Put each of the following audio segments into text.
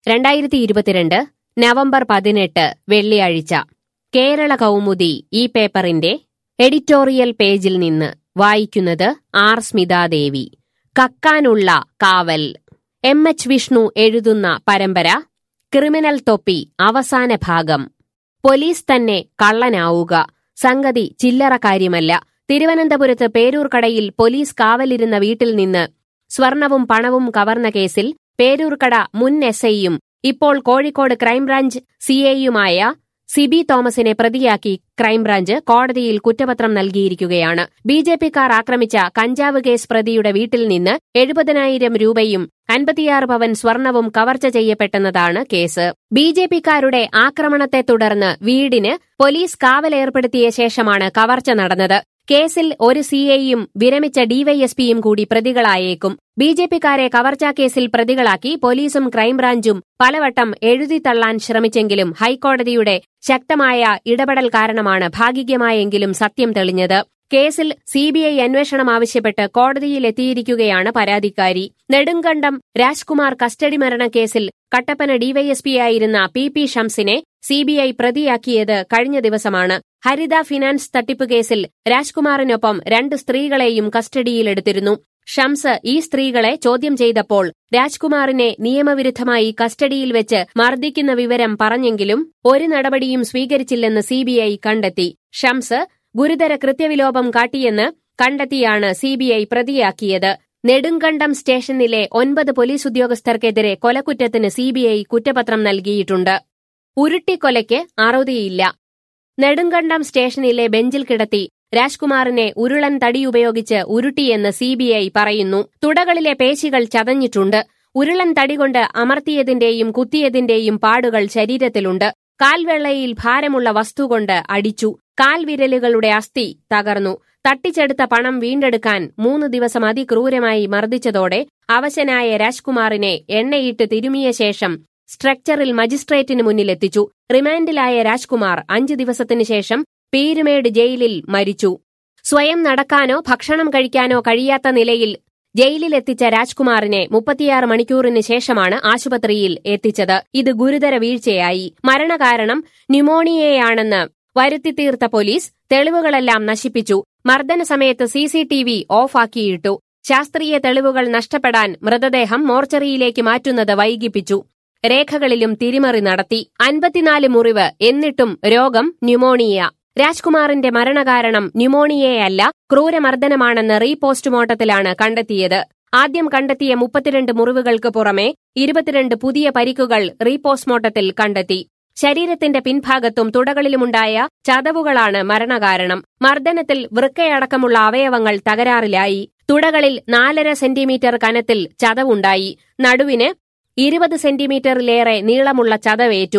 2022 November 18 വെള്ളിയാഴ്ച കേരള കൗമുദി ഈ പേപ്പറിന്റെ എഡിറ്റോറിയൽ പേജിൽ നിന്ന് വായിക്കുന്നത് ആർ സ്മിതാദേവി. കക്കാനുള്ള കാവൽ. എച്ച് വിഷ്ണു എഴുതുന്ന പരമ്പര ക്രിമിനൽ തൊപ്പി അവസാന ഭാഗം. പോലീസ് തന്നെ കള്ളനാവുക സംഗതി ചില്ലറ കാര്യമല്ല. തിരുവനന്തപുരത്ത് പേരൂർക്കടയിൽ പോലീസ് കാവലിരുന്ന വീട്ടിൽ നിന്ന് സ്വർണവും പണവും കവർന്ന കേസിൽ പേരൂർക്കട മുൻ എസ്ഐയും ഇപ്പോൾ കോഴിക്കോട് ക്രൈംബ്രാഞ്ച് സിഐയുമായ സിബി തോമസിനെ പ്രതിയാക്കി ക്രൈംബ്രാഞ്ച് കോടതിയിൽ കുറ്റപത്രം നൽകിയിരിക്കുകയാണ്. ബിജെപിക്കാർ ആക്രമിച്ച കഞ്ചാവ് കേസ് പ്രതിയുടെ വീട്ടിൽ നിന്ന് 70,000 രൂപയും 56 പവൻ സ്വർണവും കവർച്ച ചെയ്യപ്പെട്ടെന്നതാണ് കേസ്. ബിജെപിക്കാരുടെ ആക്രമണത്തെ തുടർന്ന് വീടിന് പോലീസ് കാവലേർപ്പെടുത്തിയ ശേഷമാണ് കവർച്ച നടന്നത്. കേസിൽ ഒരു സിഐയും വിരമിച്ച ഡിവൈഎസ്പിയും കൂടി പ്രതികളായേക്കും. ബിജെപിക്കാരെ കവർച്ചാക്കേസിൽ പ്രതികളാക്കി പോലീസും ക്രൈംബ്രാഞ്ചും പലവട്ടം എഴുതിത്തള്ളാൻ ശ്രമിച്ചെങ്കിലും ഹൈക്കോടതിയുടെ ശക്തമായ ഇടപെടൽ കാരണമാണ് ഭാഗികമായെങ്കിലും സത്യം തെളിഞ്ഞത്. കേസിൽ സിബിഐ അന്വേഷണം ആവശ്യപ്പെട്ട് കോടതിയിലെത്തിയിരിക്കുകയാണ് പരാതിക്കാരി. നെടുങ്കണ്ടം രാജ്കുമാർ കസ്റ്റഡി മരണക്കേസിൽ കട്ടപ്പന ഡിവൈഎസ്പിയായിരുന്ന പി ഷംസിനെ സിബിഐ പ്രതിയാക്കിയത് കഴിഞ്ഞ ദിവസമാണ്. ഹരിത ഫിനാൻസ് തട്ടിപ്പ് കേസിൽ രാജ്കുമാറിനൊപ്പം 2 സ്ത്രീകളെയും കസ്റ്റഡിയിലെടുത്തിരുന്നു. ഷംസ് ഈ സ്ത്രീകളെ ചോദ്യം ചെയ്തപ്പോൾ രാജ്കുമാറിനെ നിയമവിരുദ്ധമായി കസ്റ്റഡിയിൽ വെച്ച് മർദ്ദിക്കുന്ന വിവരം പറഞ്ഞെങ്കിലും ഒരു നടപടിയും സ്വീകരിച്ചില്ലെന്ന് സിബിഐ കണ്ടെത്തി. ഷംസ് ഗുരുതര കൃത്യവിലോപം കാട്ടിയെന്ന് കണ്ടെത്തിയാണ് സിബിഐ പ്രതിയാക്കിയത്. നെടുങ്കണ്ടം സ്റ്റേഷനിലെ 9 പോലീസ് ഉദ്യോഗസ്ഥർക്കെതിരെ കൊലക്കുറ്റത്തിന് സിബിഐ കുറ്റപത്രം നൽകിയിട്ടുണ്ട്. ഉരുട്ടിക്കൊലയ്ക്ക് അറുതിയില്ല. നെടുങ്കണ്ടം സ്റ്റേഷനിലെ ബെഞ്ചിൽ കിടത്തി രാജ്കുമാറിനെ ഉരുളൻ തടിയുപയോഗിച്ച് ഉരുട്ടിയെന്ന് സിബിഐ പറയുന്നു. തുടകളിലെ പേശികൾ ചതഞ്ഞിട്ടുണ്ട്. ഉരുളൻ തടികൊണ്ട് അമർത്തിയതിന്റെയും കുത്തിയതിന്റെയും പാടുകൾ ശരീരത്തിലുണ്ട്. കാൽവെള്ളയിൽ ഭാരമുള്ള വസ്തുകൊണ്ട് അടിച്ചു. കാൽവിരലുകളുടെ അസ്ഥി തകർന്നു. തട്ടിച്ചെടുത്ത പണം വീണ്ടെടുക്കാൻ 3 ദിവസം അതിക്രൂരമായി മർദ്ദിച്ചതോടെ അവശനായ രാജ്കുമാറിനെ എണ്ണയിട്ട് തിരുമിയ ശേഷം സ്ട്രക്ചറിൽ മജിസ്ട്രേറ്റിന് മുന്നിലെത്തിച്ചു. റിമാൻഡിലായ രാജ്കുമാർ 5 ദിവസത്തിനു ശേഷം പീരുമേട് ജയിലിൽ മരിച്ചു. സ്വയം നടക്കാനോ ഭക്ഷണം കഴിക്കാനോ കഴിയാത്ത നിലയിൽ ജയിലിലെത്തിച്ച രാജ്കുമാറിനെ 36 മണിക്കൂറിന് ശേഷമാണ് ആശുപത്രിയിൽ എത്തിച്ചത്. ഇത് ഗുരുതര വീഴ്ചയായി. മരണകാരണം ന്യൂമോണിയയാണെന്ന് വരുത്തിത്തീർത്ത പോലീസ് തെളിവുകളെല്ലാം നശിപ്പിച്ചു. മർദ്ദന സമയത്ത് സിസിടിവി ഓഫാക്കിയിട്ടു. ശാസ്ത്രീയ തെളിവുകൾ നഷ്ടപ്പെടാൻ മൃതദേഹം മോർച്ചറിയിലേക്ക് മാറ്റുന്നത് വൈകിപ്പിച്ചു. രേഖകളിലും തിരിമറി നടത്തി. 54 മുറിവ്, എന്നിട്ടും രോഗം ന്യൂമോണിയ. രാജ്കുമാറിന്റെ മരണകാരണം ന്യൂമോണിയയല്ല, ക്രൂരമർദ്ദനമാണെന്ന് റീപോസ്റ്റ്മോർട്ടത്തിലാണ് കണ്ടെത്തിയത്. ആദ്യം കണ്ടെത്തിയ 32 മുറിവുകൾക്ക് പുറമെ 22 പുതിയ പരിക്കുകൾ റീപോസ്റ്റ്മോർട്ടത്തിൽ കണ്ടെത്തി. ശരീരത്തിന്റെ പിൻഭാഗത്തും തുടകളിലുമുണ്ടായ ചതവുകളാണ് മരണകാരണം. മർദ്ദനത്തിൽ വൃക്കയടക്കമുള്ള അവയവങ്ങൾ തകരാറിലായി. തുടകളിൽ 4.5 സെന്റിമീറ്റർ കനത്തിൽ ചതവുണ്ടായി. നടുവിന് 20 സെന്റിമീറ്ററിലേറെ നീളമുള്ള ചതവേറ്റു.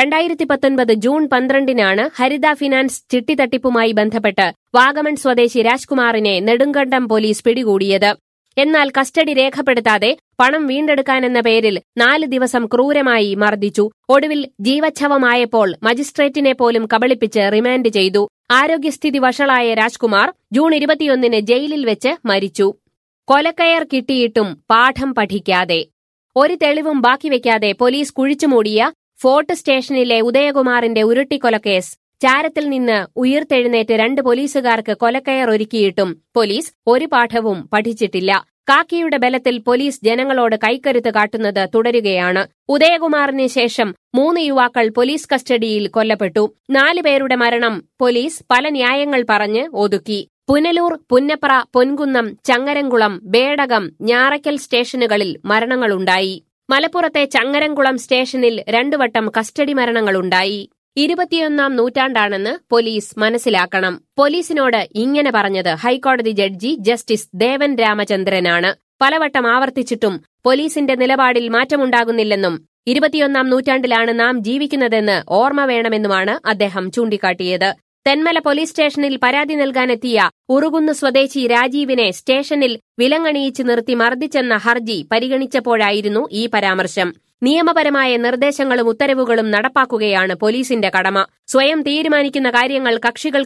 2019 ജൂൺ 12-നാണ് ഹരിത ഫിനാൻസ് ചിട്ടിത്തട്ടിപ്പുമായി ബന്ധപ്പെട്ട് വാഗമൺ സ്വദേശി രാജ്കുമാറിനെ നെടുങ്കണ്ടം പോലീസ് പിടികൂടിയത്. എന്നാൽ കസ്റ്റഡി രേഖപ്പെടുത്താതെ പണം വീണ്ടെടുക്കാനെന്ന പേരിൽ 4 ദിവസം ക്രൂരമായി മർദ്ദിച്ചു. ഒടുവിൽ ജീവച്ഛവമായപ്പോൾ മജിസ്ട്രേറ്റിനെ പോലും കബളിപ്പിച്ച് റിമാൻഡ് ചെയ്തു. ആരോഗ്യസ്ഥിതി വഷളായ രാജ്കുമാർ ജൂൺ 21-ന് ജയിലിൽ വെച്ച് മരിച്ചു. കൊലക്കയർ കിട്ടിയിട്ടും പാഠം പഠിക്കാതെ. ഒരു തെളിവും ബാക്കിവെക്കാതെ പോലീസ് കുഴിച്ചുമൂടിയ ഫോർട്ട് സ്റ്റേഷനിലെ ഉദയകുമാറിന്റെ ഉരുട്ടിക്കൊലക്കേസ്. ചാരത്തിൽ നിന്ന് ഉയിർത്തെഴുന്നേറ്റ് 2 പോലീസുകാർക്ക് കൊലക്കയർ ഒരുക്കിയിട്ടും പോലീസ് ഒരു പാഠവും പഠിച്ചിട്ടില്ല. കാക്കിയുടെ ബലത്തിൽ പോലീസ് ജനങ്ങളോട് കൈക്കരുത്ത് കാട്ടുന്നത് തുടരുകയാണ്. ഉദയകുമാറിന് ശേഷം 3 യുവാക്കൾ പോലീസ് കസ്റ്റഡിയിൽ കൊല്ലപ്പെട്ടു. 4 പേരുടെ മരണം പോലീസ് പല ന്യായങ്ങൾ പറഞ്ഞ് ഒതുക്കി. പുനലൂർ, പുന്നപ്ര, പൊൻകുന്നം, ചങ്ങരംകുളം, ബേടകം, ഞാറയ്ക്കൽ സ്റ്റേഷനുകളിൽ മരണങ്ങളുണ്ടായി. മലപ്പുറത്തെ ചങ്ങരംകുളം സ്റ്റേഷനിൽ 2 വട്ടം കസ്റ്റഡി മരണങ്ങളുണ്ടായി. 21-ാം നൂറ്റാണ്ടാണെന്ന് പോലീസ് മനസ്സിലാക്കണം. പോലീസിനോട് ഇങ്ങനെ പറഞ്ഞത് ഹൈക്കോടതി ജഡ്ജി ജസ്റ്റിസ് ദേവൻ രാമചന്ദ്രനാണ്. പലവട്ടം ആവർത്തിച്ചിട്ടും പോലീസിന്റെ നിലപാടിൽ മാറ്റമുണ്ടാകുന്നില്ലെന്നും 21-ാം നൂറ്റാണ്ടിലാണ് നാം ജീവിക്കുന്നതെന്ന് ഓർമ്മ വേണമെന്നുമാണ് അദ്ദേഹം ചൂണ്ടിക്കാട്ടിയത്. തെന്മല പോലീസ് സ്റ്റേഷനിൽ പരാതി നൽകാനെത്തിയ ഉറുകുന്ന് സ്വദേശി രാജീവിനെ സ്റ്റേഷനിൽ വിലങ്ങണിയിച്ച് നിർത്തി മർദ്ദിച്ചെന്ന ഹർജി പരിഗണിച്ചപ്പോഴായിരുന്നു ഈ പരാമർശം. നിയമപരമായ നിർദ്ദേശങ്ങളും ഉത്തരവുകളും നടപ്പാക്കുകയാണ് പോലീസിന്റെ കടമ. സ്വയം തീരുമാനിക്കുന്ന കാര്യങ്ങൾ കക്ഷികൾക്കുമേൽ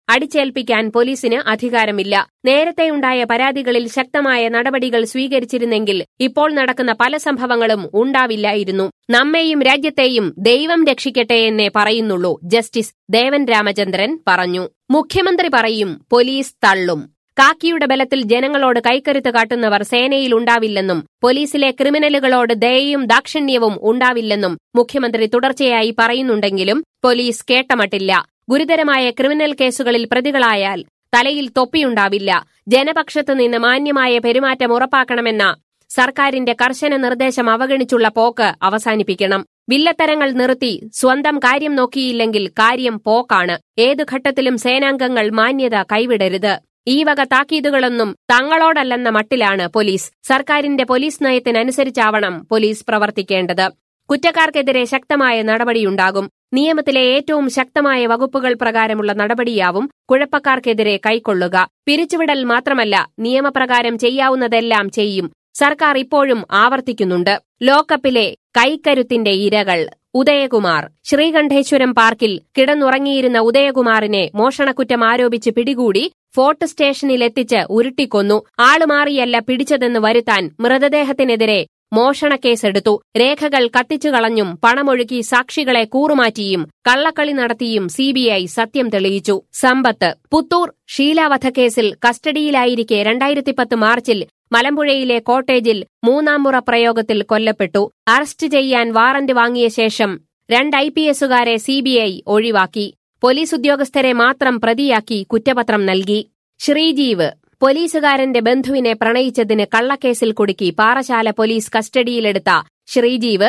അടിച്ചേൽപ്പിക്കാൻ പോലീസിന് അധികാരമില്ല. നേരത്തെയുണ്ടായ പരാതികളിൽ ശക്തമായ നടപടികൾ സ്വീകരിച്ചിരുന്നെങ്കിൽ ഇപ്പോൾ നടക്കുന്ന പല സംഭവങ്ങളും ഉണ്ടാവില്ലായിരുന്നു. നമ്മെയും രാജ്യത്തെയും ദൈവം രക്ഷിക്കട്ടെ എന്നേ പറയുന്നുള്ളൂ, ജസ്റ്റിസ് ദേവൻ രാമചന്ദ്രൻ പറഞ്ഞു. മുഖ്യമന്ത്രി പറയും, പോലീസ് തള്ളും. കാക്കിയുടെ ബലത്തിൽ ജനങ്ങളോട് കൈക്കരുത്ത് കാട്ടുന്നവർ സേനയിൽ ഉണ്ടാവില്ലെന്നും പോലീസിലെ ക്രിമിനലുകളോട് ദയയും ദാക്ഷിണ്യവും ഉണ്ടാവില്ലെന്നും മുഖ്യമന്ത്രി തുടർച്ചയായി പറയുന്നുണ്ടെങ്കിലും പോലീസ് കേട്ടമട്ടില്ല. ഗുരുതരമായ ക്രിമിനൽ കേസുകളിൽ പ്രതികളായാൽ തലയിൽ തൊപ്പിയുണ്ടാവില്ല. ജനപക്ഷത്ത് നിന്ന് മാന്യമായ പെരുമാറ്റം ഉറപ്പാക്കണമെന്ന സർക്കാരിന്റെ കർശന നിർദ്ദേശം അവഗണിച്ചുള്ള പോക്ക് അവസാനിപ്പിക്കണം. വില്ലത്തരങ്ങൾ നിർത്തി സ്വന്തം കാര്യം നോക്കിയില്ലെങ്കിൽ കാര്യം പോക്കാണ്. ഏതു ഘട്ടത്തിലും സേനാംഗങ്ങൾ മാന്യത കൈവിടരുത്. ഈ വക താക്കീതുകളൊന്നും തങ്ങളോടല്ലെന്ന മട്ടിലാണ് പോലീസ്. സർക്കാരിന്റെ പോലീസ് നയത്തിനനുസരിച്ചാവണം പോലീസ് പ്രവർത്തിക്കേണ്ടത്. കുറ്റക്കാർക്കെതിരെ ശക്തമായ നടപടിയുണ്ടാകും. നിയമത്തിലെ ഏറ്റവും ശക്തമായ വകുപ്പുകൾ പ്രകാരമുള്ള നടപടിയാവും കുഴപ്പക്കാർക്കെതിരെ കൈക്കൊള്ളുക. പിരിച്ചുവിടൽ മാത്രമല്ല, നിയമപ്രകാരം ചെയ്യാവുന്നതെല്ലാം ചെയ്യും. സർക്കാർ ഇപ്പോഴും ആവർത്തിക്കുന്നുണ്ട്. ലോക്കപ്പിലെ കൈക്കരുത്തിന്റെ ഇരകൾ. ഉദയകുമാർ. ശ്രീകണ്ഠേശ്വരം പാർക്കിൽ കിടന്നുറങ്ങിയിരുന്ന ഉദയകുമാറിനെ മോഷണക്കുറ്റം ആരോപിച്ച് പിടികൂടി ഫോർട്ട് സ്റ്റേഷനിലെത്തിച്ച് ഉരുട്ടിക്കൊന്നു. ആളുമാറിയല്ല പിടിച്ചതെന്ന് വരുത്താൻ മൃതദേഹത്തിനെതിരെ മോഷണക്കേസെടുത്തു. രേഖകൾ കത്തിച്ചുകളഞ്ഞും പണമൊഴുക്കി സാക്ഷികളെ കൂറുമാറ്റിയും കള്ളക്കളി നടത്തിയും സിബിഐ സത്യം തെളിയിച്ചു. സമ്പത്ത്. പുത്തൂർ ഷീലാവധക്കേസിൽ കസ്റ്റഡിയിലായിരിക്കെ 2010 മാർച്ചിൽ മലമ്പുഴയിലെ കോട്ടേജിൽ 3ാം മുറ പ്രയോഗത്തിൽ കൊല്ലപ്പെട്ടു. അറസ്റ്റ് ചെയ്യാൻ വാറന്റ് വാങ്ങിയ ശേഷം 2 IPSകാരെ സിബിഐ ഒഴിവാക്കി. പോലീസ് ഉദ്യോഗസ്ഥരെ മാത്രം പ്രതിയാക്കി കുറ്റപത്രം നൽകി. ശ്രീജീവ്. പോലീസുകാരന്റെ ബന്ധുവിനെ പ്രണയിച്ചതിന് കള്ളക്കേസിൽ കുടുക്കി പാറശാല പോലീസ് കസ്റ്റഡിയിലെടുത്ത ശ്രീജീവ്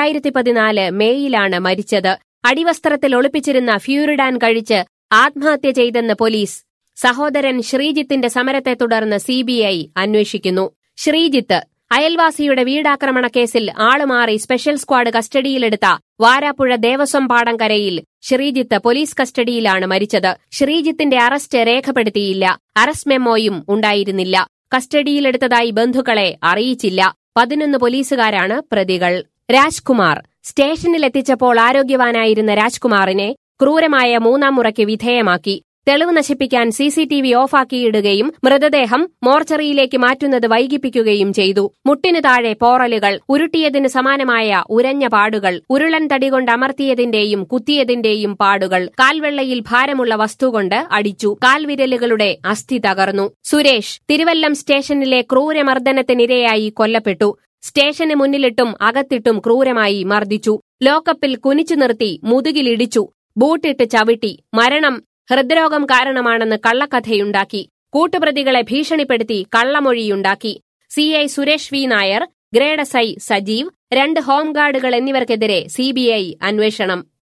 2014 മേയിലാണ് മരിച്ചത്. അടിവസ്ത്രത്തിൽ ഒളിപ്പിച്ചിരുന്ന ഫ്യൂരിഡാൻ കഴിച്ച് ആത്മഹത്യ ചെയ്തെന്ന് പോലീസ്. സഹോദരൻ ശ്രീജിത്തിന്റെ സമരത്തെ തുടർന്ന് സിബിഐ അന്വേഷിക്കുന്നു. ശ്രീജിത്ത്. അയൽവാസിയുടെ വീടാക്രമണ കേസിൽ ആളുമാറി സ്പെഷ്യൽ സ്ക്വാഡ് കസ്റ്റഡിയിലെടുത്ത വാരാപ്പുഴ ദേവസ്വം പാടംകരയിൽ ശ്രീജിത്ത് പോലീസ് കസ്റ്റഡിയിലാണ് മരിച്ചത്. ശ്രീജിത്തിന്റെ അറസ്റ്റ് രേഖപ്പെടുത്തിയില്ല. അറസ്റ്റ് മെമ്മോയും ഉണ്ടായിരുന്നില്ല. കസ്റ്റഡിയിലെടുത്തതായി ബന്ധുക്കളെ അറിയിച്ചില്ല. 11 പോലീസുകാരാണ് പ്രതികൾ. രാജ്കുമാർ. സ്റ്റേഷനിലെത്തിച്ചപ്പോൾ ആരോഗ്യവാനായിരുന്ന രാജ്കുമാറിനെ ക്രൂരമായ 3ാം മുറയ്ക്ക് വിധേയമാക്കി. തെളിവ് നശിപ്പിക്കാൻ CCTV ഓഫാക്കിയിടുകയും മൃതദേഹം മോർച്ചറിയിലേക്ക് മാറ്റുന്നത് വൈകിപ്പിക്കുകയും ചെയ്തു. മുട്ടിനു താഴെ പോറലുകൾ, ഉരുട്ടിയതിന് സമാനമായ ഉരഞ്ഞ പാടുകൾ, ഉരുളൻ തടികൊണ്ട് അമർത്തിയതിന്റെയും കുത്തിയതിന്റെയും പാടുകൾ, കാൽവെള്ളയിൽ ഭാരമുള്ള വസ്തുകൊണ്ട് അടിച്ചു. കാൽവിരലുകളുടെ അസ്ഥി തകർന്നു. സുരേഷ്. തിരുവല്ലം സ്റ്റേഷനിലെ ക്രൂരമർദ്ദനത്തിനിരയായി കൊല്ലപ്പെട്ടു. സ്റ്റേഷന് മുന്നിലിട്ടും അകത്തിട്ടും ക്രൂരമായി മർദ്ദിച്ചു. ലോക്കപ്പിൽ കുനിച്ചു നിർത്തി മുതുകിലിടിച്ചു. ബൂട്ടിട്ട് ചവിട്ടി. മരണം ഹൃദ്രോഗം കാരണമാണെന്ന് കള്ളക്കഥയുണ്ടാക്കി. കൂട്ടുപ്രതികളെ ഭീഷണിപ്പെടുത്തി കള്ളമൊഴിയുണ്ടാക്കി. CI Suresh V Nair, grade SI Sajeev, 2 ഹോംഗാർഡുകൾ എന്നിവർക്കെതിരെ സിബിഐ അന്വേഷണം.